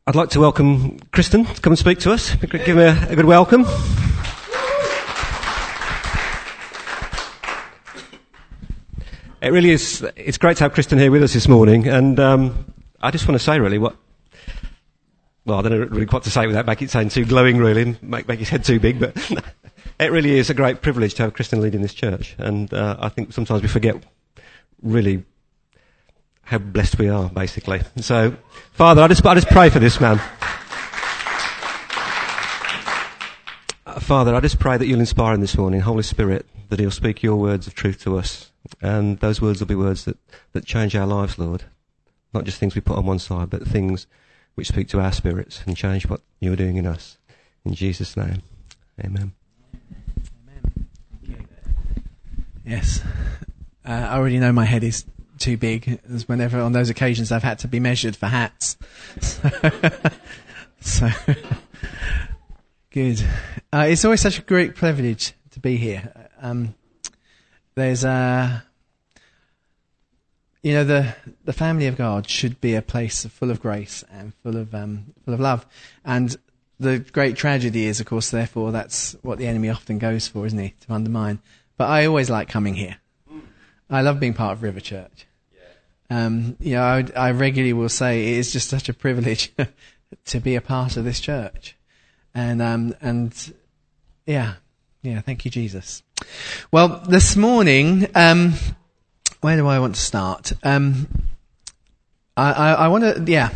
I'd like to welcome Kristen to come and speak to us. Give her a good welcome. It really is, it's great to have Kristen here with us this morning, and I just want to say really well, I don't know really what to say without making it sound too glowing really, and make his head too big, but it really is a great privilege to have Kristen leading this church, and I think sometimes we forget really how blessed we are, basically. So, Father, I just pray for this man. Father, I just pray that you'll inspire him this morning, Holy Spirit, that he'll speak your words of truth to us. And those words will be words that change our lives, Lord. Not just things we put on one side, but things which speak to our spirits and change what you're doing in us. In Jesus' name, amen. Amen. Thank you. Yes. I already know my head is too big, as whenever on those occasions I've had to be measured for hats. So good. It's always such a great privilege to be here. There's the family of God should be a place full of grace and full of love. And the great tragedy is, of course, therefore, that's what the enemy often goes for, isn't he? To undermine. But I always like coming here. I love being part of River Church. I regularly will say it is just such a privilege to be a part of this church. And thank you, Jesus. Well, this morning, where do I want to start? I want to,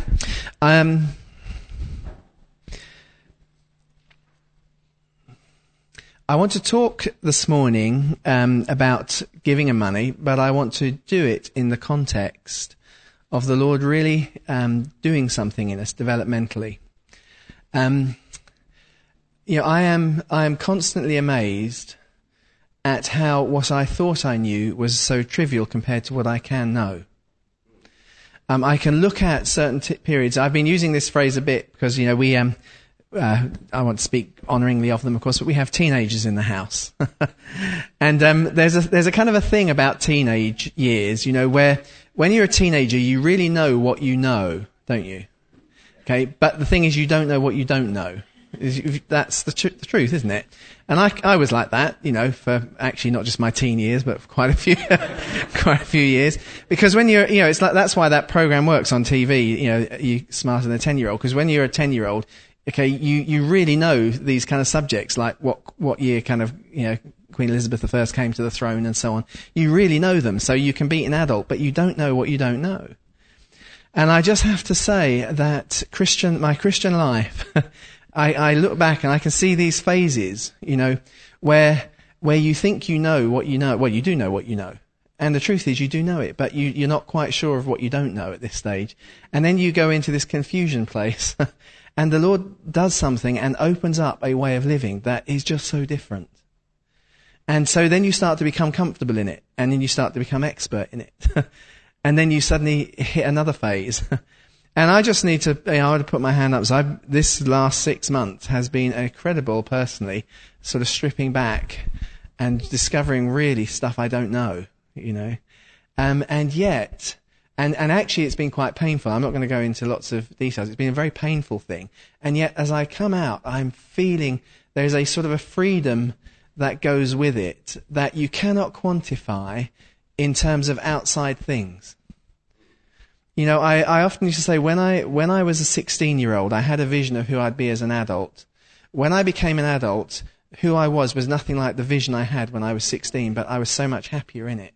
I want to talk this morning about giving and money, but I want to do it in the context of the Lord really doing something in us developmentally. I am constantly amazed at how what I thought I knew was so trivial compared to what I can know. I can look at certain periods. I've been using this phrase a bit because, we I want to speak honouringly of them, of course, but we have teenagers in the house. And there's a kind of a thing about teenage years, where when you're a teenager, you really know what you know, don't you? Okay, but the thing is, you don't know what you don't know. That's the truth, isn't it? And I was like that, for actually not just my teen years, but for quite a few years. Because when you're, it's like, that's why that program works on TV, you're smarter than a 10-year-old. Because when you're a 10-year-old, okay, you really know these kind of subjects, like what year kind of, Queen Elizabeth I came to the throne and so on. You really know them, so you can be an adult, but you don't know what you don't know. And I just have to say that my Christian life, I look back and I can see these phases, where you think you know what you know. Well, you do know what you know. And the truth is you do know it, but you're not quite sure of what you don't know at this stage. And then you go into this confusion place and the Lord does something and opens up a way of living that is just so different. And so then you start to become comfortable in it, and then you start to become expert in it. And then you suddenly hit another phase. And I just need to, I want to put my hand up. So this last 6 months has been incredible personally, sort of stripping back and discovering really stuff I don't know, and yet, and actually it's been quite painful. I'm not going to go into lots of details. It's been a very painful thing. And yet as I come out, I'm feeling there's a sort of a freedom that goes with it that you cannot quantify in terms of outside things. I often used to say when I was a 16-year-old, I had a vision of who I'd be as an adult. When I became an adult, who I was nothing like the vision I had when I was 16, but I was so much happier in it.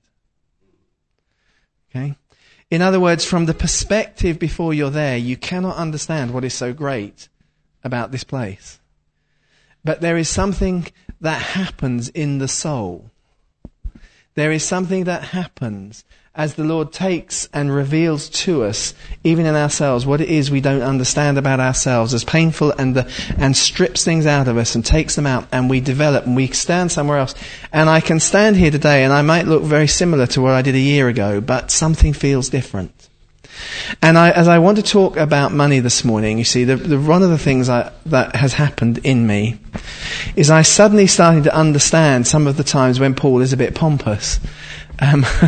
Okay? In other words, from the perspective before you're there, you cannot understand what is so great about this place. But there is something that happens in the soul. There is something that happens as the Lord takes and reveals to us, even in ourselves, what it is we don't understand about ourselves, as painful, and strips things out of us and takes them out, and we develop and we stand somewhere else. And I can stand here today and I might look very similar to what I did a year ago, but something feels different. And as I want to talk about money this morning, you see, one of the things that has happened in me is I suddenly started to understand some of the times when Paul is a bit pompous.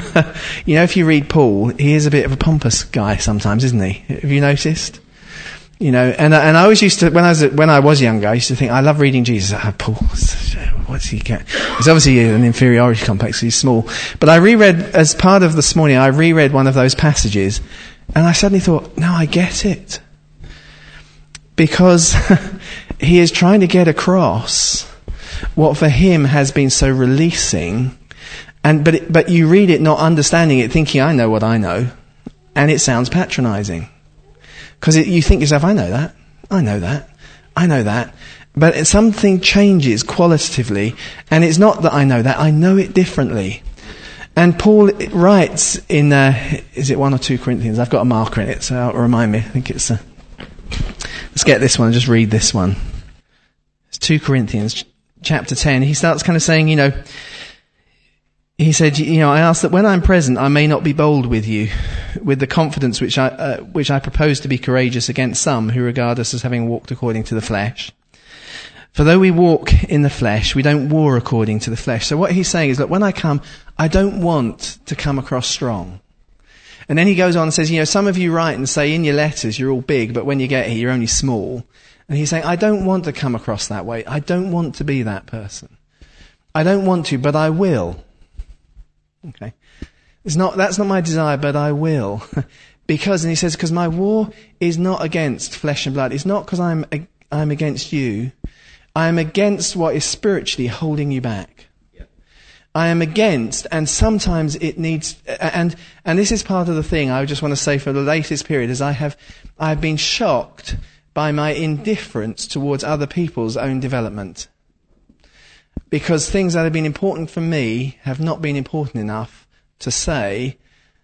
If you read Paul, he is a bit of a pompous guy sometimes, isn't he? Have you noticed? And I always used to, when I was younger, I used to think, I love reading Jesus. Paul, what's he get? It's obviously an inferiority complex, he's small. But I reread, as part of this morning, I reread one of those passages, and I suddenly thought, no, I get it. Because he is trying to get across what for him has been so releasing, but you read it not understanding it, thinking, I know what I know, and it sounds patronising. Because you think to yourself, I know that. But something changes qualitatively, and it's not that I know that, I know it differently. And Paul writes in, is it 1 or 2 Corinthians? I've got a marker in it, so it'll remind me. I think it's, let's get this one, just read this one. It's 2 Corinthians, chapter 10. He starts kind of saying, he said, I ask that when I'm present, I may not be bold with you, with the confidence which I propose to be courageous against some who regard us as having walked according to the flesh. For though we walk in the flesh, we don't war according to the flesh. So what he's saying is that when I come, I don't want to come across strong. And then he goes on and says, some of you write and say in your letters you're all big, but when you get here you're only small. And he's saying, I don't want to come across that way. I don't want to be that person. I don't want to, but I will. Okay. That's not my desire, but I will. And he says, because my war is not against flesh and blood. It's not because I'm against you. I am against what is spiritually holding you back. Yep. I am against, and sometimes it needs, and this is part of the thing I just want to say for the latest period, is I've been shocked by my indifference towards other people's own development. Because things that have been important for me have not been important enough to say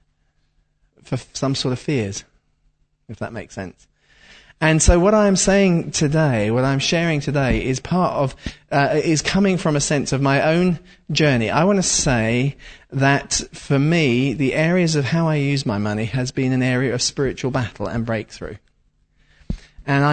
for some sort of fears, if that makes sense. And so what I'm saying today, what I'm sharing today, is part of, is coming from a sense of my own journey. I want to say that for me, the areas of how I use my money has been an area of spiritual battle and breakthrough. And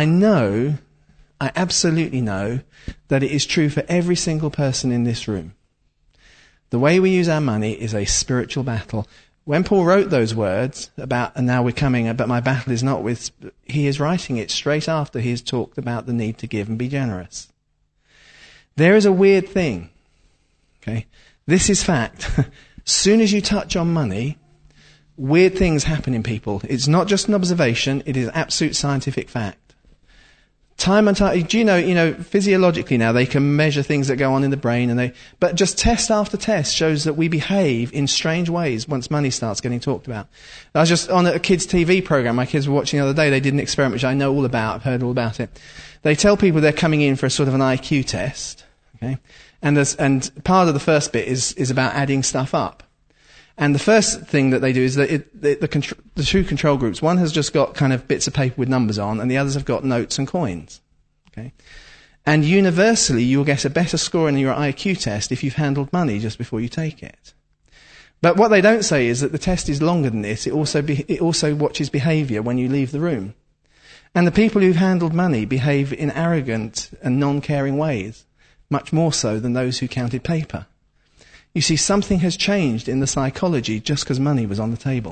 I absolutely know that it is true for every single person in this room. The way we use our money is a spiritual battle. When Paul wrote those words about, and now we're coming, but my battle is not with, he is writing it straight after he has talked about the need to give and be generous. There is a weird thing. Okay? This is fact. Soon as you touch on money, weird things happen in people. It's not just an observation, it is absolute scientific fact. Time and time, do you know, physiologically now they can measure things that go on in the brain but just test after test shows that we behave in strange ways once money starts getting talked about. I was just on a kids' TV program my kids were watching the other day. They did an experiment which I know all about, I've heard all about it. They tell people they're coming in for a sort of an IQ test, okay? And part of the first bit is about adding stuff up. And the first thing that they do is that the two control groups, one has just got kind of bits of paper with numbers on, and the others have got notes and coins. Okay? And universally, you'll get a better score in your IQ test if you've handled money just before you take it. But what they don't say is that the test is longer than this. It also watches behaviour when you leave the room. And the people who've handled money behave in arrogant and non-caring ways, much more so than those who counted paper. You see, something has changed in the psychology just because money was on the table.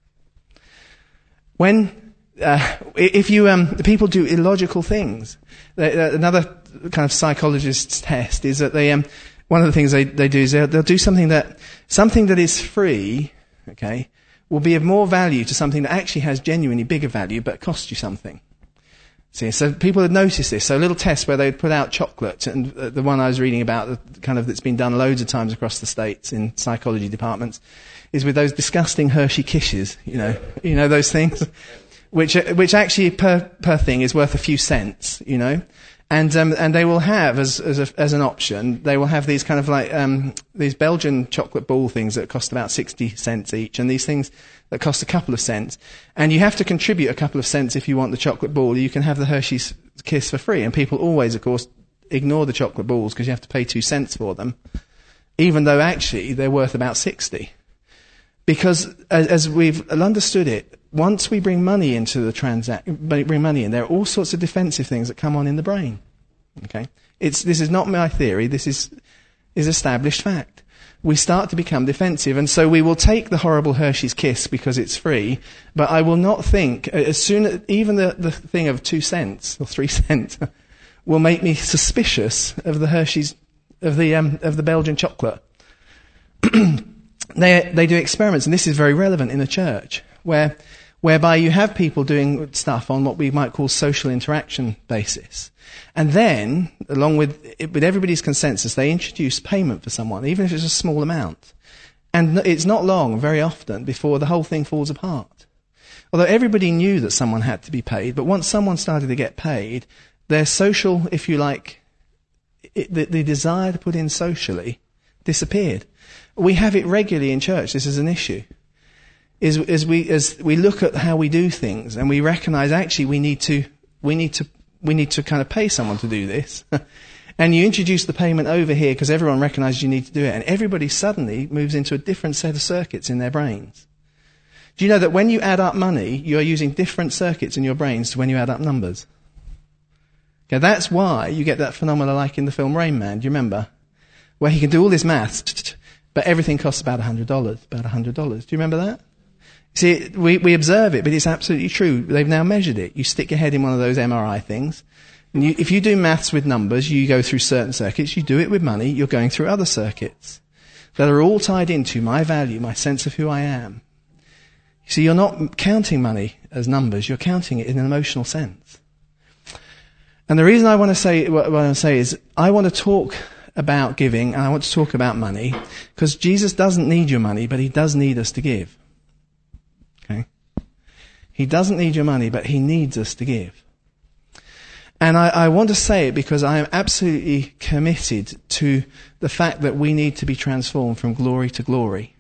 If people do illogical things, another kind of psychologist's test is that one of the things they do is they'll do something that is free, okay, will be of more value to something that actually has genuinely bigger value but costs you something. See, so people had noticed this. So a little test where they would put out chocolate, and the one I was reading about, that's been done loads of times across the States in psychology departments, is with those disgusting Hershey Kisses, you know those things, which actually per thing is worth a few cents, and they will have as an option, they will have these kind of like these Belgian chocolate ball things that cost about 60 cents each, and these things that cost a couple of cents, and you have to contribute a couple of cents if you want the chocolate ball. You can have the Hershey's Kiss for free, and people always, of course, ignore the chocolate balls because you have to pay 2 cents for them, even though actually they're worth about 60. Because as we've understood it, once we bring money into the bring money in, there are all sorts of defensive things that come on in the brain. Okay, this is not my theory. This is established fact. we start to become defensive. And so we will take the horrible Hershey's Kiss because it's free, but I will not think, as soon as even the thing of 2 cents or 3 cents will make me suspicious of the Hershey's, of the Belgian chocolate. They do experiments, and this is very relevant in the church, whereby you have people doing stuff on what we might call social interaction basis. And then, along with everybody's consensus, they introduce payment for someone, even if it's a small amount. And it's not long, very often, before the whole thing falls apart. Although everybody knew that someone had to be paid, but once someone started to get paid, their social, if you like, the desire to put in socially disappeared. We have it regularly in church. This is an issue. As we look at how we do things, and we recognise actually we need to kind of pay someone to do this, and you introduce the payment over here because everyone recognises you need to do it, and everybody suddenly moves into a different set of circuits in their brains. Do you know that when you add up money, you are using different circuits in your brains to when you add up numbers? Okay, that's why you get that phenomena like in the film Rain Man. Do you remember? Where he can do all this maths, but everything costs about $100. About $100. Do you remember that? See, we observe it, but it's absolutely true. They've now measured it. You stick your head in one of those MRI things, and if you do maths with numbers, you go through certain circuits. You do it with money, you're going through other circuits that are all tied into my value, my sense of who I am. See, you're not counting money as numbers, you're counting it in an emotional sense. And the reason I want to say what I want to say is I want to talk about giving, and I want to talk about money, because Jesus doesn't need your money, but he does need us to give. Okay? He doesn't need your money, but he needs us to give. And I want to say it because I am absolutely committed to the fact that we need to be transformed from glory to glory.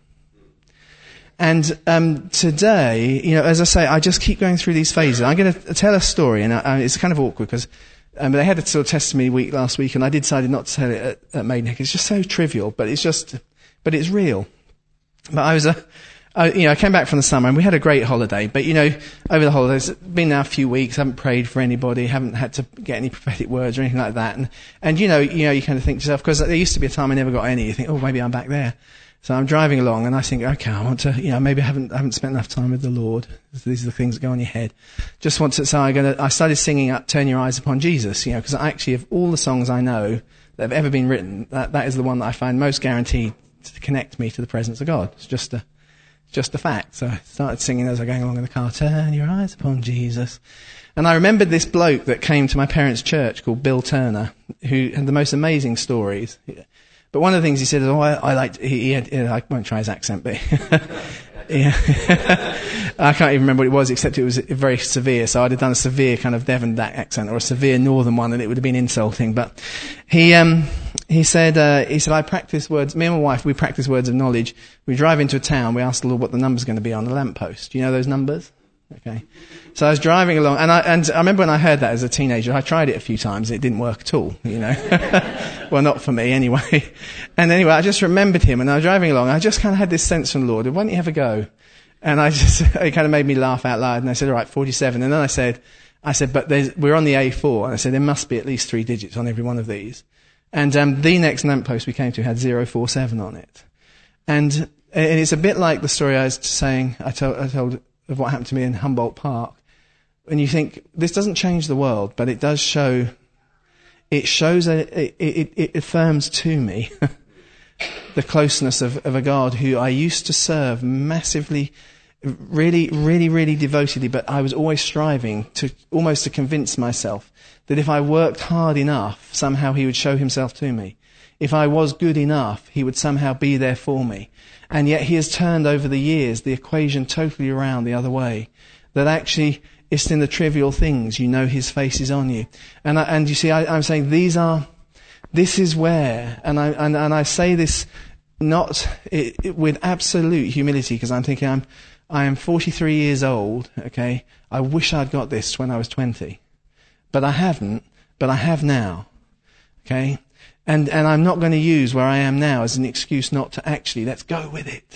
And today, as I say, I just keep going through these phases. I'm going to tell a story, and it's kind of awkward because they had a sort of testimony week last week, and I decided not to tell it at Maidenhead. It's just so trivial, but it's real. But I came back from the summer and we had a great holiday. But over the holidays, it's been now a few weeks. Haven't prayed for anybody. Haven't had to get any prophetic words or anything like that. And you kind of think to yourself, because there used to be a time I never got any. You think, oh, maybe I'm back there. So I'm driving along and I think, okay, I want to, maybe I haven't spent enough time with the Lord. These are the things that go on your head. So I started singing up Turn Your Eyes Upon Jesus, because actually of all the songs I know that have ever been written, that is the one that I find most guaranteed to connect me to the presence of God. It's just a fact. So I started singing as I was going along in the car, Turn Your Eyes Upon Jesus. And I remembered this bloke that came to my parents' church called Bill Turner, who had the most amazing stories. But one of the things he said is, I won't try his accent, but yeah. I can't even remember what it was, except it was very severe. So I'd have done a severe kind of Devon accent or a severe northern one, and it would have been insulting. But he said, I practice words. Me and my wife, we practice words of knowledge. We drive into a town. We ask the Lord what the number's going to be on the lamppost. Do you know those numbers? Okay. So I was driving along, and I remember when I heard that as a teenager, I tried it a few times. It didn't work at all, Well, not for me anyway. And anyway, I just remembered him, and I was driving along. And I just kind of had this sense from the Lord, why don't you have a go? And it kind of made me laugh out loud. And I said, all right, 47. And then I said, but we're on the A4. And I said, there must be at least 3 digits on every one of these. And the next lamppost we came to had 047 on it. And it's a bit like the story I was saying, I told of what happened to me in Humboldt Park. And you think, this doesn't change the world, but it does show, it affirms to me the closeness of a God who I used to serve massively, really, really, really devotedly, but I was always striving almost to convince myself that if I worked hard enough, somehow he would show himself to me. If I was good enough, he would somehow be there for me. And yet he has turned over the years the equation totally around the other way. That actually, it's in the trivial things, his face is on you. And you see, I'm saying this is where, and I say this not with absolute humility, because I'm thinking I am 43 years old, okay? I wish I'd got this when I was 20. But I haven't, but I have now, okay? And I'm not going to use where I am now as an excuse not to actually, let's go with it.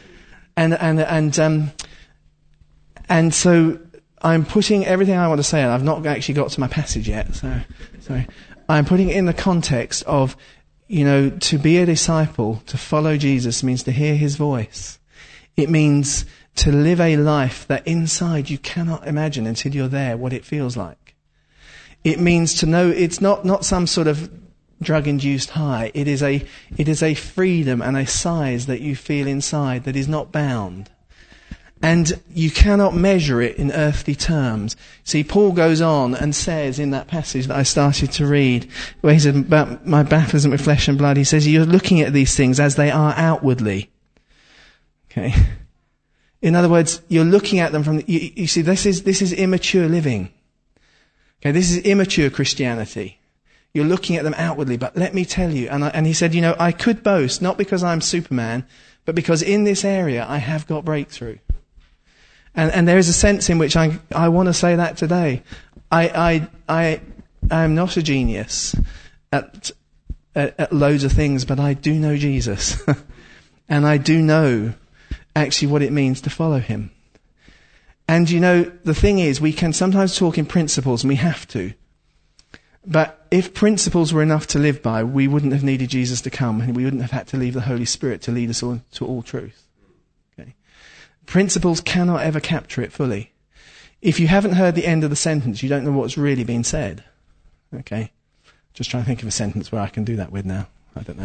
And so I'm putting everything I want to say, and I've not actually got to my passage yet, so I'm putting it in the context of, to be a disciple, to follow Jesus, means to hear his voice. It means to live a life that inside you cannot imagine until you're there what it feels like. It means to know it's not some sort of drug-induced high. It is a freedom and a size that you feel inside that is not bound. And you cannot measure it in earthly terms. See, Paul goes on and says in that passage that I started to read, where he said about my baptism with flesh and blood, he says, you're looking at these things as they are outwardly. Okay. In other words, you're looking at them from, you see, this is immature living. Okay, this is immature Christianity. You're looking at them outwardly, but let me tell you, and he said, I could boast, not because I'm Superman, but because in this area I have got breakthrough. And there is a sense in which I want to say that today. I am not a genius at loads of things, but I do know Jesus. And I do know actually what it means to follow him. And the thing is, we can sometimes talk in principles, and we have to. But if principles were enough to live by, we wouldn't have needed Jesus to come, and we wouldn't have had to leave the Holy Spirit to lead us all to all truth. Okay? Principles cannot ever capture it fully. If you haven't heard the end of the sentence, you don't know what's really been said. Okay? Just trying to think of a sentence where I can do that with now. I don't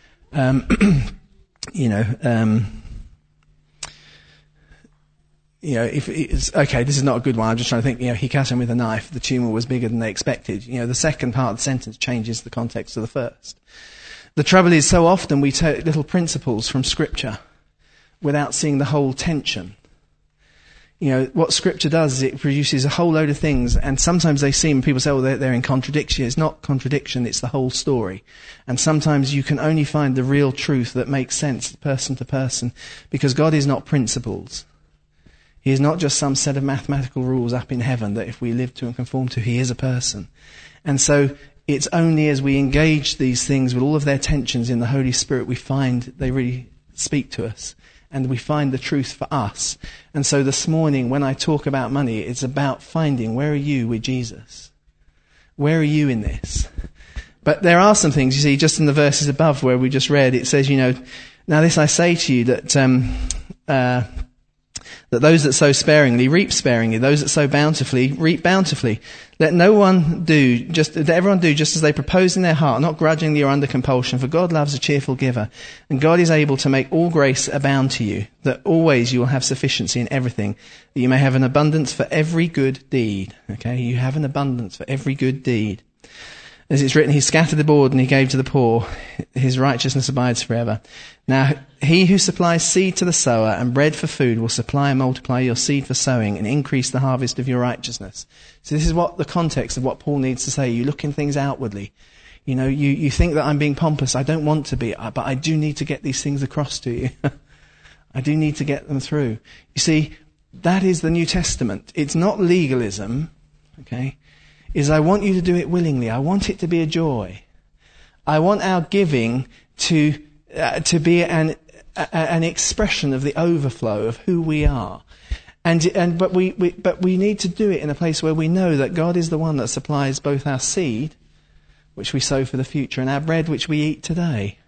know. If it's, okay, this is not a good one. I'm just trying to think, he cut him with a knife. The tumour was bigger than they expected. The second part of the sentence changes the context of the first. The trouble is, so often we take little principles from Scripture without seeing the whole tension. What Scripture does is it produces a whole load of things, and sometimes they seem, people say, they're in contradiction. It's not contradiction, it's the whole story. And sometimes you can only find the real truth that makes sense person to person, because God is not principles. He is not just some set of mathematical rules up in heaven that if we live to and conform to, he is a person. And so it's only as we engage these things with all of their tensions in the Holy Spirit, we find they really speak to us. And we find the truth for us. And so this morning, when I talk about money, it's about finding, where are you with Jesus? Where are you in this? But there are some things, you see, just in the verses above where we just read, it says, now this I say to you that those that sow sparingly reap sparingly, those that sow bountifully reap bountifully. Let everyone do just as they propose in their heart, not grudgingly or under compulsion, for God loves a cheerful giver. And God is able to make all grace abound to you, that always you will have sufficiency in everything, that you may have an abundance for every good deed. Okay, you have an abundance for every good deed. As it's written, he scattered the abroad and he gave to the poor. His righteousness abides forever. Now, he who supplies seed to the sower and bread for food will supply and multiply your seed for sowing and increase the harvest of your righteousness. So this is what the context of what Paul needs to say. You look in things outwardly. You think that I'm being pompous. I don't want to be, but I do need to get these things across to you. I do need to get them through. You see, that is the New Testament. It's not legalism, okay? Is I want you to do it willingly. I want it to be a joy. I want our giving to be an expression of the overflow of who we are. But we need to do it in a place where we know that God is the one that supplies both our seed, which we sow for the future, and our bread, which we eat today.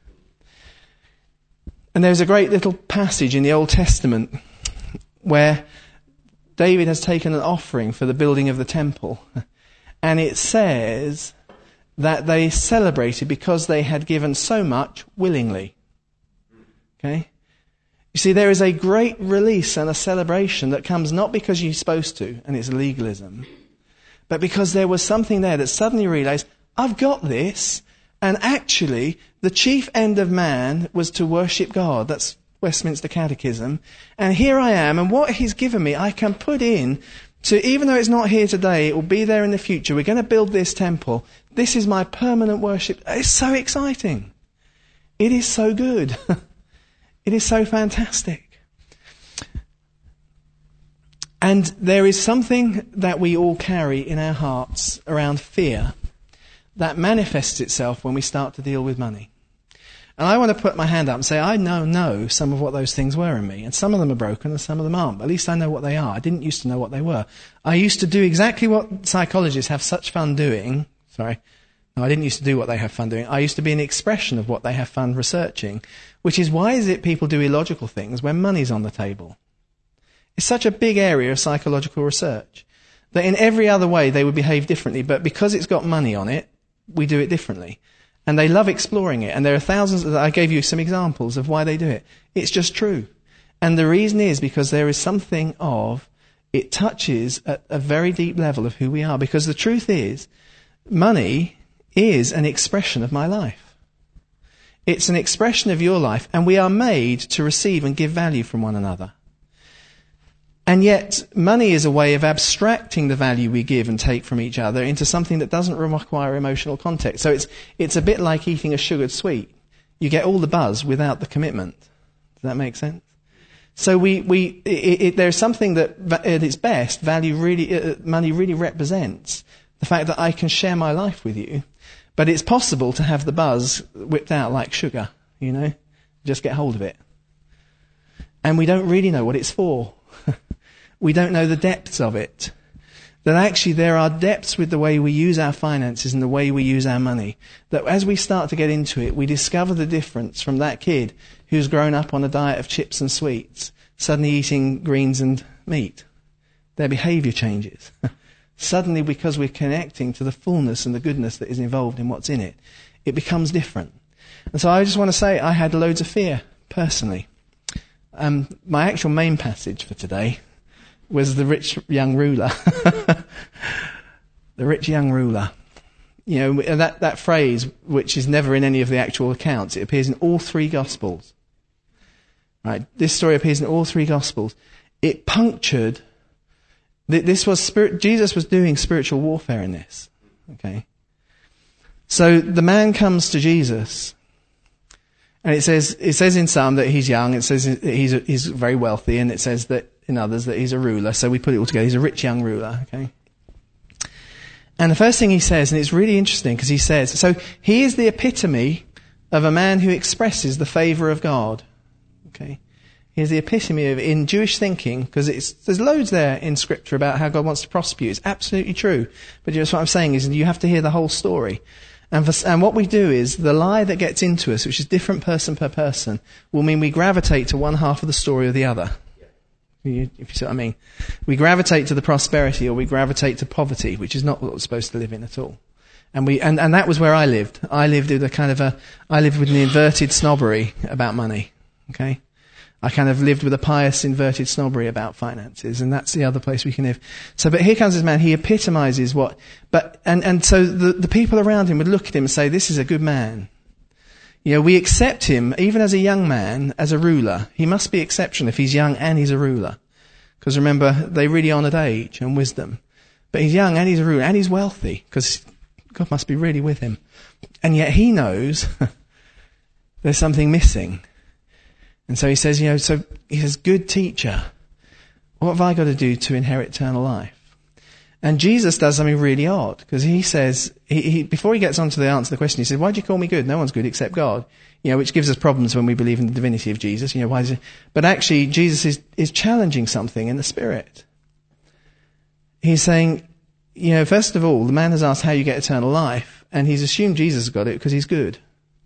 And there's a great little passage in the Old Testament where David has taken an offering for the building of the temple. And it says that they celebrated because they had given so much willingly. Okay? You see, there is a great release and a celebration that comes not because you're supposed to, and it's legalism, but because there was something there that suddenly realized, I've got this, and actually the chief end of man was to worship God. That's Westminster Catechism. And here I am, and what he's given me, I can put in. So even though it's not here today, it will be there in the future. We're going to build this temple. This is my permanent worship. It's so exciting. It is so good. It is so fantastic. And there is something that we all carry in our hearts around fear that manifests itself when we start to deal with money. And I want to put my hand up and say, I know some of what those things were in me. And some of them are broken and some of them aren't. But at least I know what they are. I didn't used to know what they were. I used to do exactly what psychologists have such fun doing. Sorry, No, I didn't used to do what they have fun doing. I used to be an expression of what they have fun researching, which is why is it people do illogical things when money's on the table? It's such a big area of psychological research that in every other way they would behave differently, but because it's got money on it, we do it differently. And they love exploring it, and there are thousands, I gave you some examples of why they do it. It's just true. And the reason is because there is something of, it touches at a very deep level of who we are, because the truth is, money is an expression of my life. It's an expression of your life, and we are made to receive and give value from one another. And yet, money is a way of abstracting the value we give and take from each other into something that doesn't require emotional context. So it's a bit like eating a sugared sweet. You get all the buzz without the commitment. Does that make sense? So there's something that at its best, money really represents the fact that I can share my life with you. But it's possible to have the buzz whipped out like sugar, just get hold of it. And we don't really know what it's for. We don't know the depths of it. That actually there are depths with the way we use our finances and the way we use our money. That as we start to get into it, we discover the difference from that kid who's grown up on a diet of chips and sweets, suddenly eating greens and meat. Their behaviour changes. Suddenly, because we're connecting to the fullness and the goodness that is involved in what's in it, it becomes different. And so I just want to say I had loads of fear, personally. My actual main passage for today was the rich young ruler. The rich young ruler. That phrase, which is never in any of the actual accounts, it appears in all three Gospels. Right? This story appears in all three Gospels. It punctured. Jesus was doing spiritual warfare in this. Okay. So the man comes to Jesus, and it says in some that he's young, it says he's very wealthy, and it says that in others that he's a ruler. So we put it all together. He's a rich young ruler. Okay. And the first thing he says, and it's really interesting because he says, so he is the epitome of a man who expresses the favour of God. Okay. He's the epitome of, in Jewish thinking, because there's loads there in Scripture about how God wants to prosper you. It's absolutely true. But just what I'm saying is you have to hear the whole story. And what we do is the lie that gets into us, which is different person per person, will mean we gravitate to one half of the story or the other. If you see what I mean. We gravitate to the prosperity or we gravitate to poverty, which is not what we're supposed to live in at all. And that was where I lived. I lived with an inverted snobbery about money. Okay? I kind of lived with a pious inverted snobbery about finances, and that's the other place we can live. So, but here comes this man, he epitomizes so the people around him would look at him and say, this is a good man. We accept him, even as a young man, as a ruler. He must be exceptional if he's young and he's a ruler. Because remember, they really honoured age and wisdom. But he's young and he's a ruler and he's wealthy, because God must be really with him. And yet he knows there's something missing. And so he says, good teacher, what have I got to do to inherit eternal life? And Jesus does something really odd, because he says, before he gets on to the answer to the question, he says, why do you call me good? No one's good except God. Which gives us problems when we believe in the divinity of Jesus. Why is it? But actually, Jesus is challenging something in the spirit. He's saying, first of all, the man has asked how you get eternal life, and he's assumed Jesus has got it because he's good.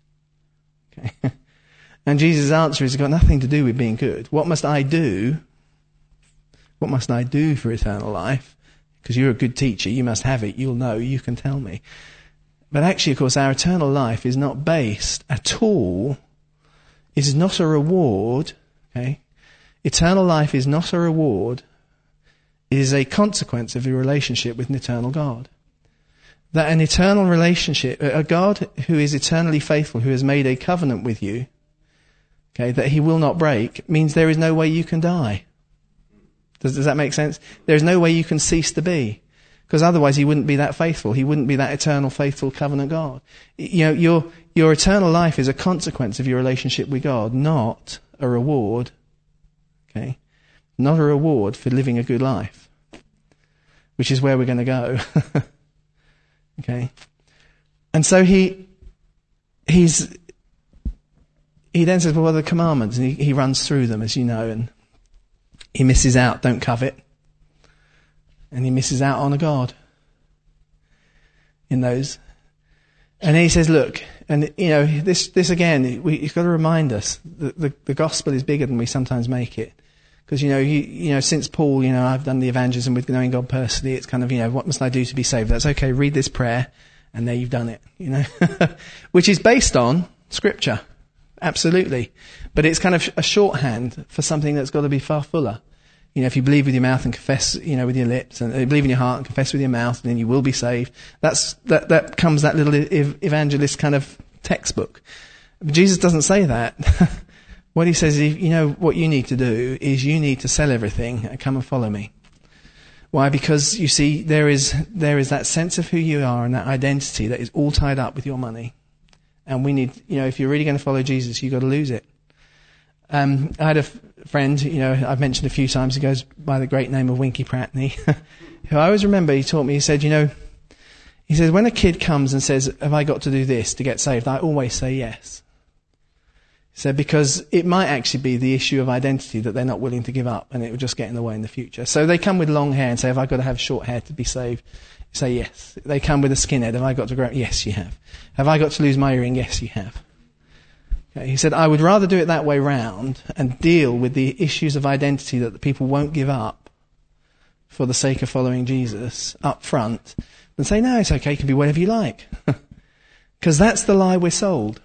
Okay. And Jesus' answer has got nothing to do with being good. What must I do? What must I do for eternal life? Because you're a good teacher, you must have it, you'll know, you can tell me. But actually, of course, our eternal life is not based at all. It is not a reward. Okay? Eternal life is not a reward. It is a consequence of your relationship with an eternal God. That an eternal relationship, a God who is eternally faithful, who has made a covenant with you, okay, that he will not break, means there is no way you can die. Does that make sense? There is no way you can cease to be. Because otherwise he wouldn't be that faithful. He wouldn't be that eternal, faithful covenant God. Your eternal life is a consequence of your relationship with God, not a reward. Okay? Not a reward for living a good life. Which is where we're going to go. Okay? And so he then says, well, what are the commandments? And he runs through them, as you know, and he misses out, don't covet. And he misses out on a God in those. And then he says, look, and this again, you've got to remind us that the gospel is bigger than we sometimes make it. Because, since Paul, I've done the evangelism with knowing God personally, it's kind of, what must I do to be saved? That's okay, read this prayer, and there you've done it, Which is based on Scripture, absolutely. But it's kind of a shorthand for something that's got to be far fuller. If you believe with your mouth and confess, with your lips, and believe in your heart and confess with your mouth, then you will be saved. That comes that little evangelist kind of textbook. But Jesus doesn't say that. What he says is, what you need to do is you need to sell everything and come and follow me. Why? Because you see, there is that sense of who you are and that identity that is all tied up with your money. And we need, if you're really going to follow Jesus, you've got to lose it. I had a friend, I've mentioned a few times, he goes by the great name of Winky Pratney, who I always remember, he taught me, he said, he says, when a kid comes and says, have I got to do this to get saved? I always say yes. He said, because it might actually be the issue of identity that they're not willing to give up, and it will just get in the way in the future. So they come with long hair and say, have I got to have short hair to be saved? You say yes. They come with a skinhead, have I got to grow? Yes, you have. Have I got to lose my earring? Yes, you have. Okay, he said, I would rather do it that way round and deal with the issues of identity that the people won't give up for the sake of following Jesus up front than say, no, it's okay, it can be whatever you like. Because that's the lie we're sold.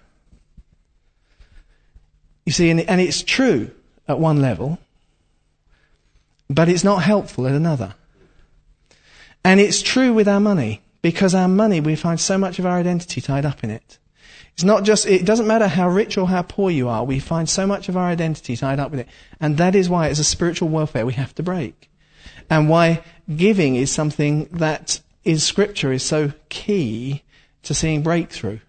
You see, and it's true at one level, but it's not helpful at another. And it's true with our money, because our money, we find so much of our identity tied up in it. It's not just, it doesn't matter how rich or how poor you are, we find so much of our identity tied up with it. And that is why it's a spiritual warfare we have to break. And why giving is something that is Scripture is so key to seeing breakthrough.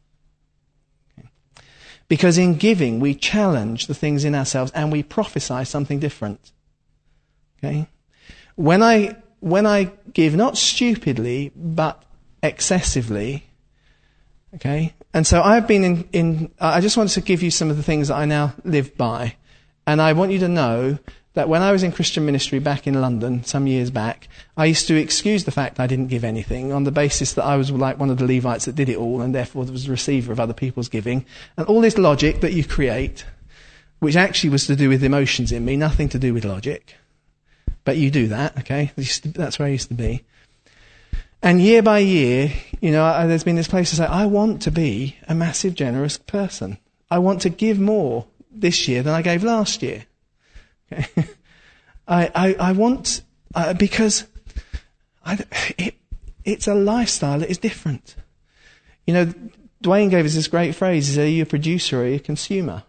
Because in giving, we challenge the things in ourselves and we prophesy something different. Okay? When I give, not stupidly, but excessively, okay? And so I've been I just wanted to give you some of the things that I now live by. And I want you to know that when I was in Christian ministry back in London some years back, I used to excuse the fact I didn't give anything on the basis that I was like one of the Levites that did it all and therefore was the receiver of other people's giving. And all this logic that you create, which actually was to do with emotions in me, nothing to do with logic. But you do that, okay? That's where I used to be. And year by year, there's been this place to say, I want to be a massive, generous person. I want to give more this year than I gave last year. Okay? I want, because it's a lifestyle that is different. Dwayne gave us this great phrase, is, are you a producer or are you a consumer?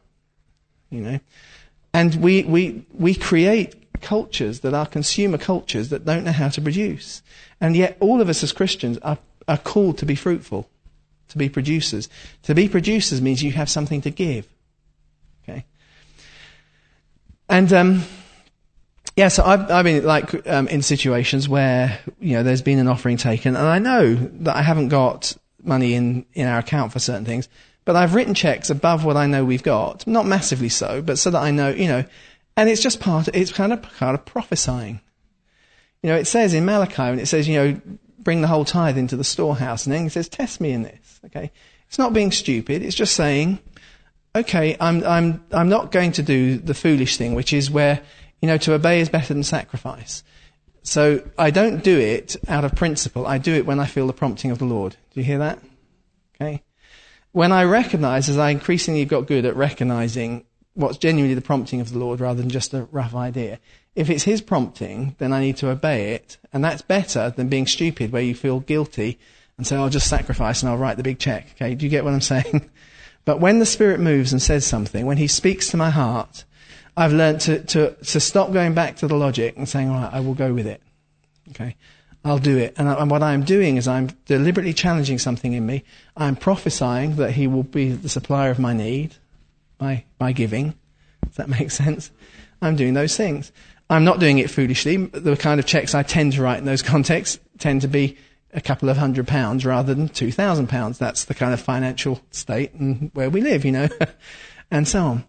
And we create cultures that are consumer cultures that don't know how to produce. And yet all of us as Christians are called to be fruitful, to be producers. To be producers means you have something to give. Okay? And, so I've been in situations where, there's been an offering taken and I know that I haven't got money in our account for certain things, but I've written checks above what I know we've got. Not massively so, but so that I know, and it's just it's kind of prophesying. It says in Malachi, and it says, bring the whole tithe into the storehouse. And then it says, test me in this. Okay. It's not being stupid. It's just saying, okay, I'm not going to do the foolish thing, which is where, to obey is better than sacrifice. So I don't do it out of principle. I do it when I feel the prompting of the Lord. Do you hear that? Okay. When I recognize, as I increasingly got good at recognizing what's genuinely the prompting of the Lord rather than just a rough idea. If it's His prompting, then I need to obey it. And that's better than being stupid where you feel guilty and say, I'll just sacrifice and I'll write the big check. Okay, do you get what I'm saying? But when the Spirit moves and says something, when He speaks to my heart, I've learned to stop going back to the logic and saying, all right, I will go with it. Okay, I'll do it. And what I'm doing is I'm deliberately challenging something in me. I'm prophesying that He will be the supplier of my need by giving. Does that make sense? I'm doing those things. I'm not doing it foolishly. The kind of checks I tend to write in those contexts tend to be a couple of £100 rather than £2,000. That's the kind of financial state and where we live, and so on.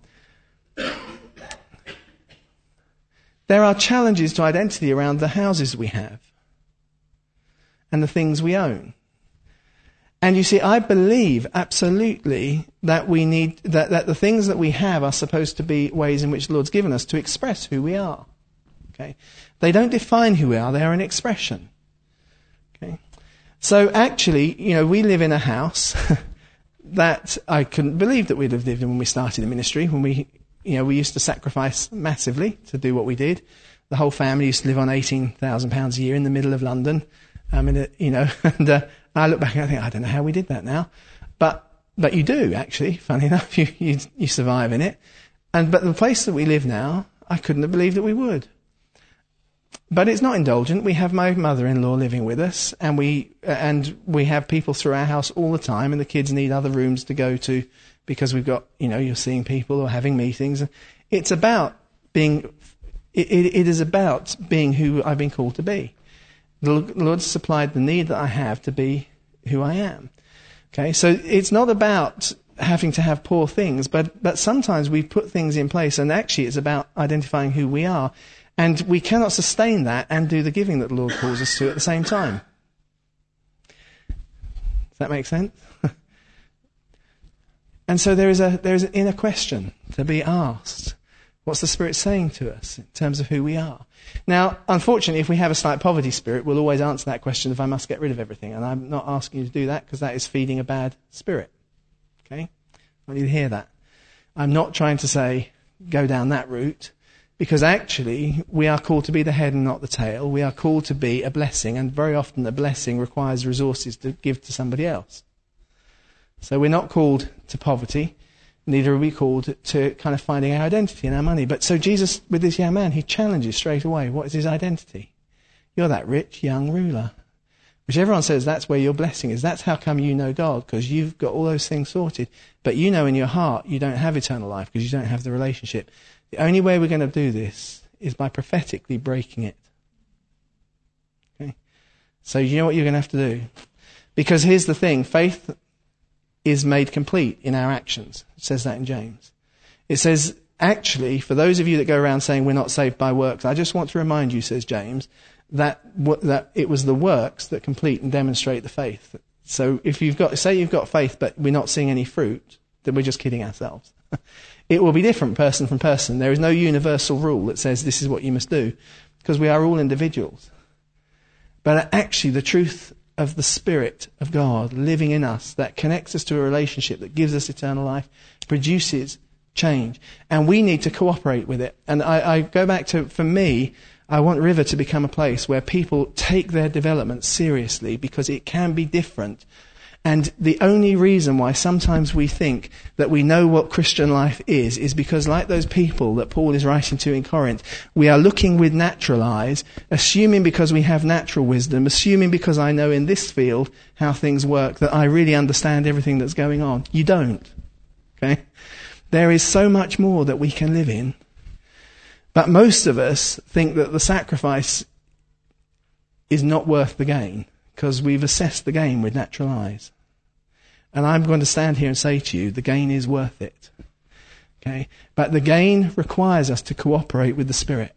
There are challenges to identity around the houses we have and the things we own. And you see, I believe absolutely that we need, that the things that we have are supposed to be ways in which the Lord's given us to express who we are. Okay? They don't define who we are, they are an expression. Okay? So actually, we live in a house that I couldn't believe that we'd have lived in when we started the ministry, when we used to sacrifice massively to do what we did. The whole family used to live on £18,000 a year in the middle of London. And I look back and I think, I don't know how we did that now. But you do, actually, funny enough. You survive in it. But the place that we live now, I couldn't have believed that we would. But it's not indulgent. We have my mother-in-law living with us, and we have people through our house all the time, and the kids need other rooms to go to because we've got, you're seeing people or having meetings. It's about being, it is about being who I've been called to be. The Lord supplied the need that I have to be who I am. Okay, so it's not about having to have poor things, but sometimes we put things in place, and actually it's about identifying who we are. And we cannot sustain that and do the giving that the Lord calls us to at the same time. Does that make sense? And so there is an inner question to be asked. What's the Spirit saying to us in terms of who we are? Now, unfortunately, if we have a slight poverty spirit, we'll always answer that question if I must get rid of everything. And I'm not asking you to do that because that is feeding a bad spirit. Okay? I want you to hear that. I'm not trying to say go down that route, because actually we are called to be the head and not the tail. We are called to be a blessing, and very often the blessing requires resources to give to somebody else. So we're not called to poverty. Neither are we called to kind of finding our identity in our money. But so Jesus, with this young man, he challenges straight away. What is his identity? You're that rich young ruler. Which everyone says that's where your blessing is. That's how come you know God, because you've got all those things sorted. But you know in your heart you don't have eternal life because you don't have the relationship. The only way we're going to do this is by prophetically breaking it. Okay? So you know what you're going to have to do? Because here's the thing. Faith is made complete in our actions. It says that in James. It says, actually, for those of you that go around saying we're not saved by works, I just want to remind you, says James, that it was the works that complete and demonstrate the faith. So if you've got faith, but we're not seeing any fruit, then we're just kidding ourselves. It will be different person from person. There is no universal rule that says this is what you must do, because we are all individuals. But actually, the truth of the Spirit of God living in us that connects us to a relationship that gives us eternal life produces change. And we need to cooperate with it. And I go back to, for me, I want River to become a place where people take their development seriously, because it can be different. And the only reason why sometimes we think that we know what Christian life is because, like those people that Paul is writing to in Corinth, we are looking with natural eyes, assuming because we have natural wisdom, assuming because I know in this field how things work, that I really understand everything that's going on. You don't. Okay? There is so much more that we can live in. But most of us think that the sacrifice is not worth the gain, because we've assessed the gain with natural eyes. And I'm going to stand here and say to you, the gain is worth it. Okay? But the gain requires us to cooperate with the Spirit.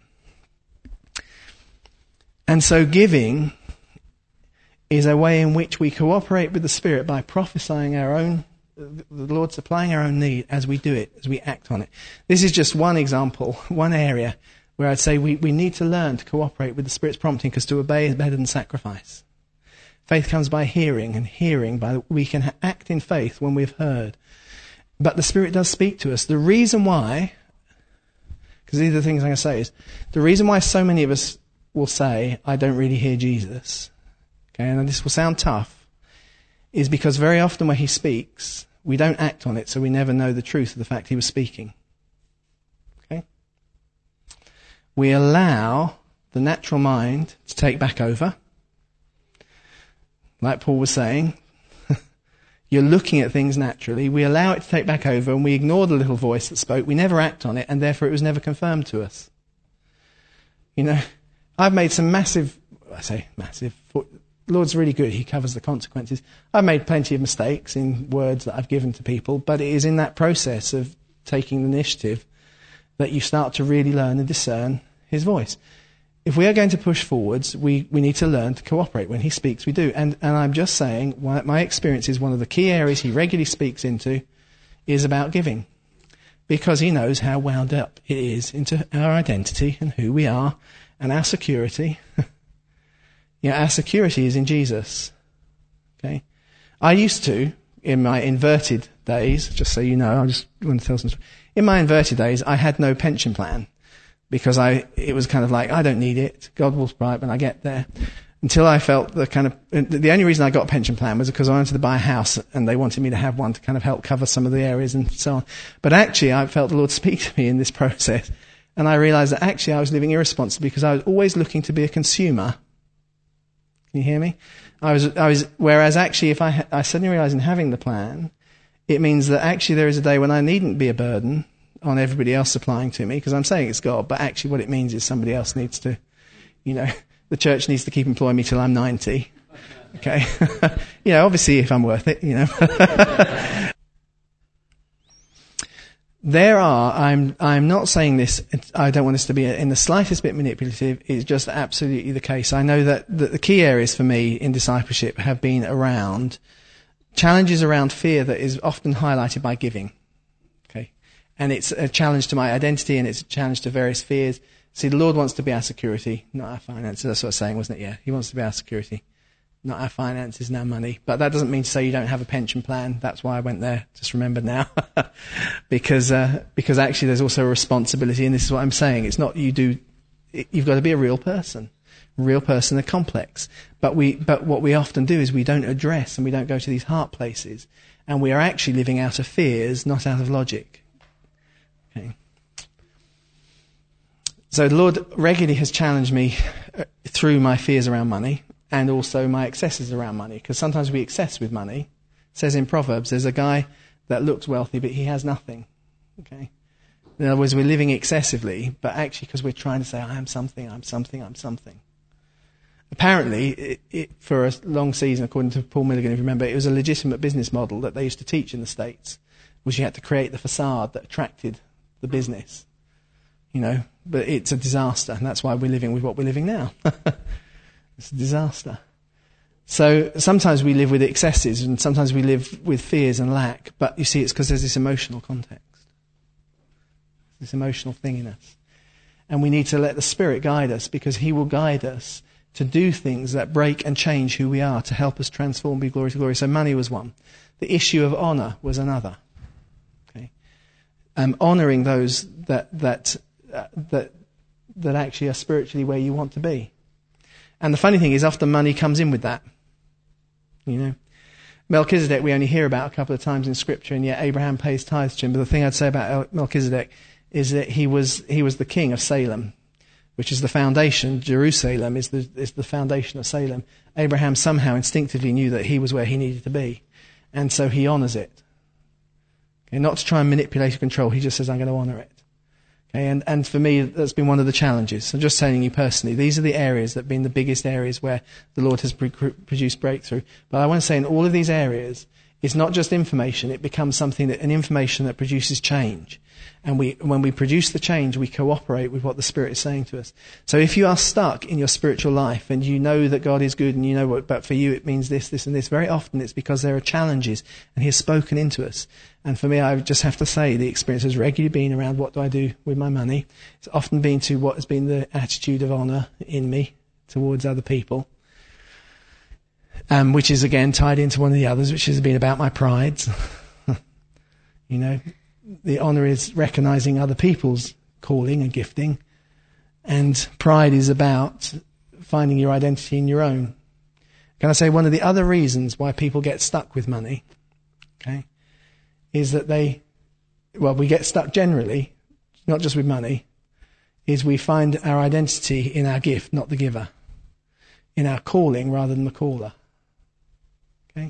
And so giving is a way in which we cooperate with the Spirit by prophesying our own, the Lord supplying our own need as we do it, as we act on it. This is just one example, one area where I'd say we need to learn to cooperate with the Spirit's prompting, because to obey is better than sacrifice. Faith comes by hearing, and hearing by we can act in faith when we've heard. But the Spirit does speak to us. The reason why, because these are the things I'm going to say, is the reason why so many of us will say, I don't really hear Jesus, okay, and this will sound tough, is because very often when he speaks, we don't act on it, so we never know the truth of the fact he was speaking. Okay? We allow the natural mind to take back over. Like Paul was saying, you're looking at things naturally. We allow it to take back over, and we ignore the little voice that spoke. We never act on it, and therefore it was never confirmed to us. I've made some massive, the Lord's really good. He covers the consequences. I've made plenty of mistakes in words that I've given to people, but it is in that process of taking the initiative that you start to really learn and discern his voice. if we are going to push forwards, we need to learn to cooperate. When he speaks, we do. And I'm just saying, my experience is one of the key areas he regularly speaks into is about giving. Because he knows how wound up it is into our identity and who we are and our security. Our security is in Jesus. Okay? I used to, in my inverted days, just so you know, I just want to tell some story. In my inverted days, I had no pension plan because it was kind of like, I don't need it. God will provide when I get there. Until I felt the only reason I got a pension plan was because I wanted to buy a house and they wanted me to have one to kind of help cover some of the areas and so on. But actually, I felt the Lord speak to me in this process. And I realized that actually I was living irresponsibly because I was always looking to be a consumer. Can you hear me? Whereas actually if I suddenly realized in having the plan, it means that actually there is a day when I needn't be a burden on everybody else supplying to me because I'm saying it's God, but actually what it means is somebody else needs to, the church needs to keep employing me till I'm 90. Okay. Obviously if I'm worth it, I'm not saying this, I don't want us to be in the slightest bit manipulative, it's just absolutely the case. I know that the key areas for me in discipleship have been around challenges around fear that is often highlighted by giving. Okay. And it's a challenge to my identity and it's a challenge to various fears. See, the Lord wants to be our security, not our finances. That's what I was saying, wasn't it? Yeah. He wants to be our security, not our finances and our money. But that doesn't mean to say you don't have a pension plan. That's why I went there. Just remembered now. because actually there's also a responsibility, and this is what I'm saying. It's not you've got to be a real person. Real person are complex. But what we often do is we don't address and we don't go to these heart places. And we are actually living out of fears, not out of logic. Okay. So the Lord regularly has challenged me through my fears around money and also my excesses around money. Because sometimes we excess with money. It says in Proverbs, there's a guy that looks wealthy, but he has nothing. Okay. In other words, we're living excessively, but actually because we're trying to say, I am something, I'm something, I'm something. Apparently, for a long season, according to Paul Milligan, if you remember, it was a legitimate business model that they used to teach in the States, was you had to create the facade that attracted the business. But it's a disaster, and that's why we're living with what we're living now. It's a disaster. So sometimes we live with excesses, and sometimes we live with fears and lack, but you see, it's because there's this emotional context, this emotional thing in us. And we need to let the Spirit guide us, because He will guide us to do things that break and change who we are, to help us transform, be glory to glory. So money was one. The issue of honour was another. Okay, honouring those that actually are spiritually where you want to be. And the funny thing is, often money comes in with that. Melchizedek we only hear about a couple of times in Scripture, and yet Abraham pays tithes to him. But the thing I'd say about Melchizedek is that he was the king of Salem, which is the foundation. Jerusalem is the foundation of Salem. Abraham somehow instinctively knew that he was where he needed to be, and so he honours it. Okay, not to try and manipulate or control. He just says, I'm going to honour it. Okay, and for me, that's been one of the challenges. I'm just telling you personally, these are the areas that have been the biggest areas where the Lord has produced breakthrough. But I want to say in all of these areas, it's not just information. It becomes an information that produces change. And when we produce the change, we cooperate with what the Spirit is saying to us. So if you are stuck in your spiritual life and you know that God is good and you know what, but for you it means this, this and this, very often it's because there are challenges and He has spoken into us. And for me, I just have to say the experience has regularly been around what do I do with my money. It's often been to what has been the attitude of honour in me towards other people. Which is again tied into one of the others, which has been about my pride. The honour is recognising other people's calling and gifting, and pride is about finding your identity in your own. Can I say one of the other reasons why people get stuck with money, okay, is that we get stuck generally, not just with money, is we find our identity in our gift, not the giver, in our calling rather than the caller. Okay?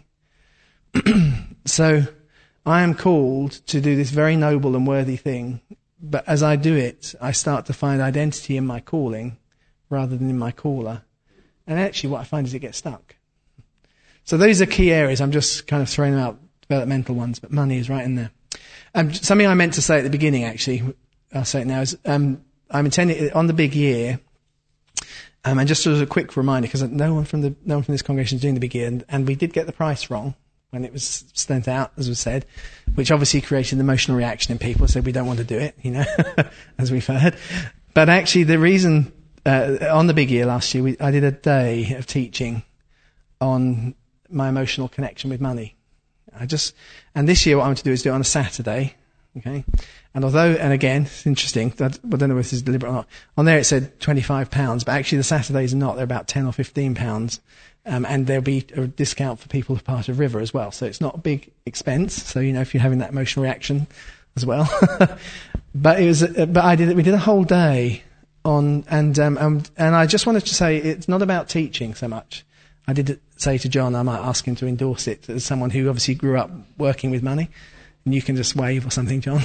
So I am called to do this very noble and worthy thing, but as I do it, I start to find identity in my calling rather than in my caller. And actually what I find is it gets stuck. So those are key areas. I'm just kind of throwing them out, developmental ones, but money is right in there. Something I meant to say at the beginning, actually, I'll say it now, is I'm intending, on the big year, And just as a quick reminder, because no one from this congregation is doing the big year, and we did get the price wrong when it was sent out, as was said, which obviously created an emotional reaction in people, so we don't want to do it, as we've heard. But actually, the reason, on the big year last year, I did a day of teaching on my emotional connection with money. And this year what I want to do is do it on a Saturday, okay? And again, it's interesting, I don't know if this is deliberate or not. On there it said £25, but actually the Saturdays are not, they're about £10 or £15. And there'll be a discount for people who are part of River as well. So it's not a big expense. So, if you're having that emotional reaction as well. But we did a whole day on, and I just wanted to say it's not about teaching so much. I did say to John I might ask him to endorse it as someone who obviously grew up working with money. And you can just wave or something, John.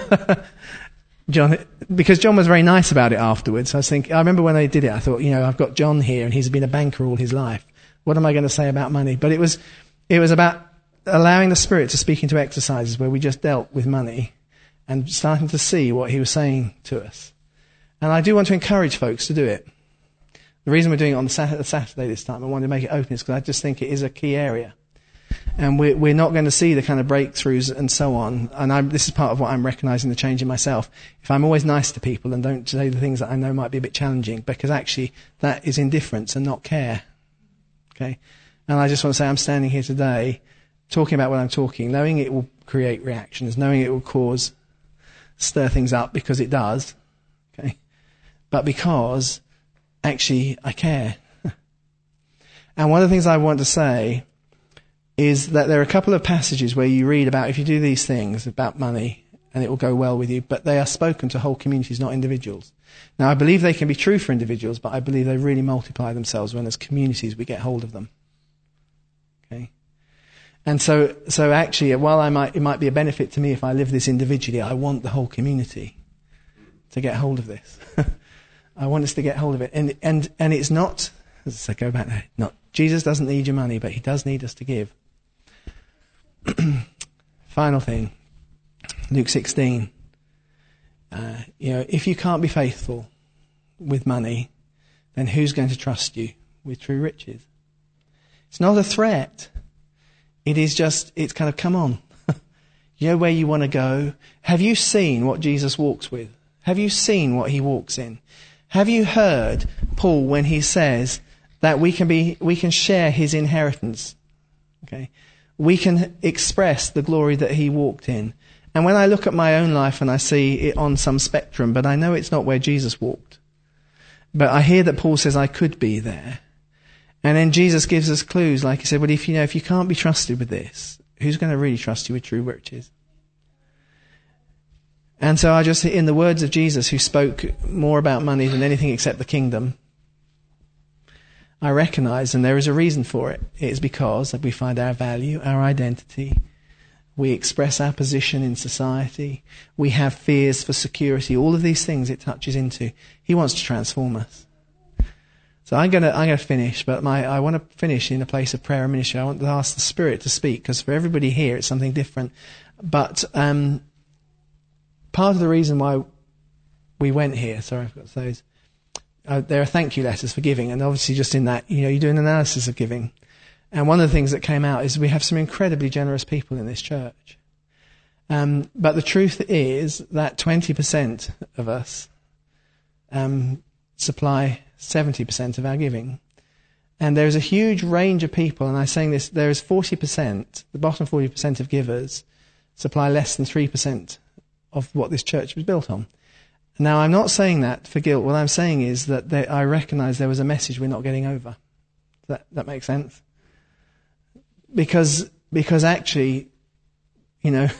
Because John was very nice about it afterwards. I remember when they did it, I thought, I've got John here and he's been a banker all his life. What am I going to say about money? But it was about allowing the Spirit to speak into exercises where we just dealt with money and starting to see what he was saying to us. And I do want to encourage folks to do it. The reason we're doing it on the Saturday this time, I wanted to make it open, is because I just think it is a key area. And we're not going to see the kind of breakthroughs and so on. And this is part of what I'm recognising the change in myself. If I'm always nice to people and don't say the things that I know might be a bit challenging, because actually that is indifference and not care. Okay? And I just want to say I'm standing here today talking about what I'm talking, knowing it will create reactions, knowing it will stir things up, because it does. Okay? But because actually I care. And one of the things I want to say is that there are a couple of passages where you read about if you do these things about money and it will go well with you, but they are spoken to whole communities, not individuals. Now, I believe they can be true for individuals, but I believe they really multiply themselves when as communities we get hold of them. Okay? And so actually, while it might be a benefit to me if I live this individually, I want the whole community to get hold of this. I want us to get hold of it. And it's not, as I go back there, not, Jesus doesn't need your money, but he does need us to give. Final thing, Luke 16. If you can't be faithful with money, then who's going to trust you with true riches? It's not a threat. It's kind of, come on. You know where you want to go? Have you seen what Jesus walks with? Have you seen what he walks in? Have you heard Paul when he says that we can share his inheritance? Okay. We can express the glory that he walked in. And when I look at my own life and I see it on some spectrum, but I know it's not where Jesus walked. But I hear that Paul says I could be there. And then Jesus gives us clues, like he said, well, if you can't be trusted with this, who's going to really trust you with true riches? And so in the words of Jesus, who spoke more about money than anything except the kingdom, I recognise, and there is a reason for it. It is because we find our value, our identity. We express our position in society. We have fears for security. All of these things it touches into. He wants to transform us. So I'm going to finish, but I want to finish in a place of prayer and ministry. I want to ask the Spirit to speak, because for everybody here it's something different. But part of the reason why we went here, sorry, I've got those. There are thank you letters for giving, and obviously just in that, you do an analysis of giving. And one of the things that came out is we have some incredibly generous people in this church. But the truth is that 20% of us supply 70% of our giving. And there is a huge range of people, and I'm saying this, there is 40%, the bottom 40% of givers supply less than 3% of what this church was built on. Now, I'm not saying that for guilt. What I'm saying is that I recognise there was a message we're not getting over. Does that make sense? Because actually, there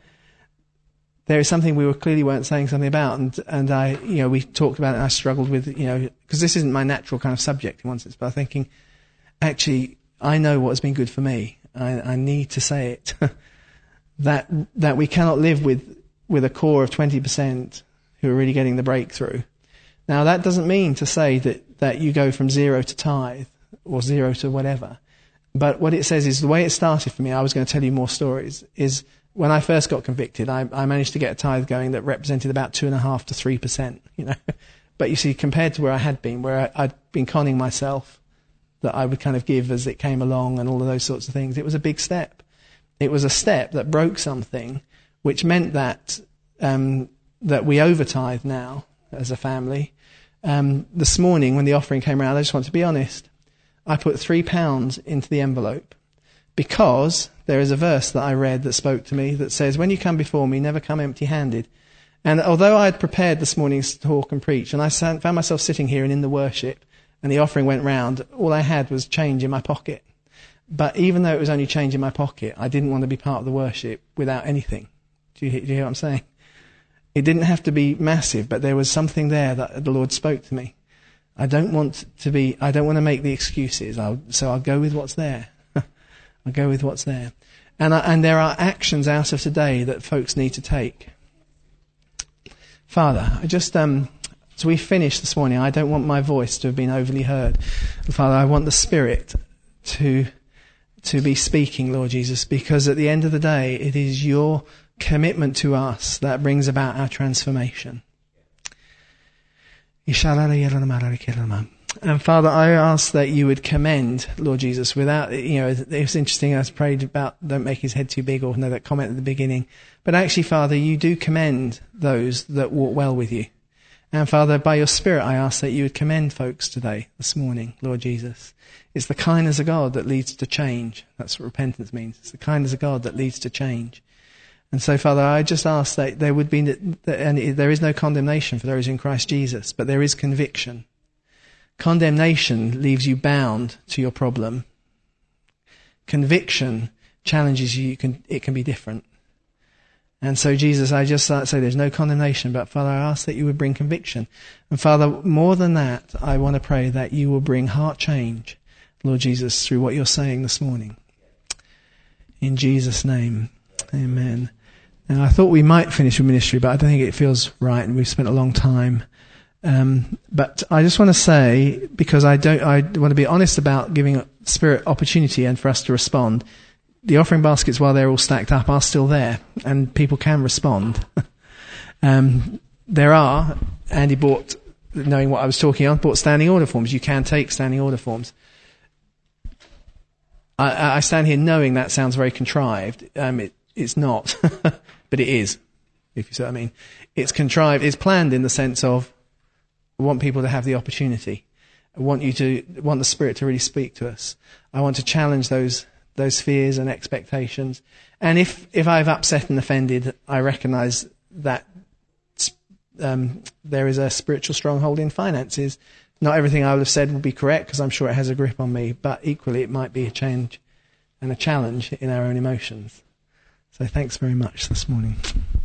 is something we clearly weren't saying something about, and we talked about it, and I struggled with, because this isn't my natural kind of subject in one sense, but I'm thinking, actually, I know what has been good for me. I need to say it. that we cannot live with a core of 20% who are really getting the breakthrough. Now, that doesn't mean to say that you go from 0 to tithe or 0 to whatever. But what it says is the way it started for me, I was going to tell you more stories, is when I first got convicted, I managed to get a tithe going that represented about 2.5% to 3%, But you see, compared to where I had been, where I'd been conning myself that I would kind of give as it came along and all of those sorts of things, it was a big step. It was a step that broke something, which meant that that we over-tithe now as a family. This morning, when the offering came around, I just want to be honest. I put £3 into the envelope because there is a verse that I read that spoke to me that says, when you come before me, never come empty-handed. And although I had prepared this morning's talk and preach, and I found myself sitting here and in the worship, and the offering went round, all I had was change in my pocket. But even though it was only change in my pocket, I didn't want to be part of the worship without anything. Do you hear what I'm saying? It didn't have to be massive, but there was something there that the Lord spoke to me. I don't want to make the excuses, so I'll go with what's there. I'll go with what's there. And there are actions out of today that folks need to take. Father, I just, as we finish this morning, I don't want my voice to have been overly heard. Father, I want the Spirit to be speaking, Lord Jesus, because at the end of the day, it is your commitment to us that brings about our transformation. And Father, I ask that you would commend, Lord Jesus, without, it was interesting, I was prayed about don't make his head too big, or that comment at the beginning. But actually, Father, you do commend those that walk well with you. And Father, by your Spirit, I ask that you would commend folks today, this morning, Lord Jesus. It's the kindness of God that leads to change. That's what repentance means. It's the kindness of God that leads to change. And so, Father, I just ask that there would be, and there is no condemnation for those in Christ Jesus, but there is conviction. Condemnation leaves you bound to your problem. Conviction challenges you. It can be different. And so, Jesus, I just say there's no condemnation, but Father, I ask that you would bring conviction. And Father, more than that, I want to pray that you will bring heart change, Lord Jesus, through what you're saying this morning. In Jesus' name, amen. Now, I thought we might finish with ministry, but I don't think it feels right, and we've spent a long time. But I just want to say, because I want to be honest about giving Spirit opportunity and for us to respond. The offering baskets, while they're all stacked up, are still there, and people can respond. There are, Andy bought, knowing what I was talking on, bought standing order forms. You can take standing order forms. I stand here knowing that sounds very contrived. It's not, but it is, if you see what I mean. It's contrived, it's planned in the sense of, I want people to have the opportunity. I want the Spirit to really speak to us. I want to challenge those fears and expectations. And if I've upset and offended, I recognise that there is a spiritual stronghold in finances. Not everything I would have said will be correct, because I'm sure it has a grip on me, but equally it might be a change and a challenge in our own emotions. So thanks very much this morning.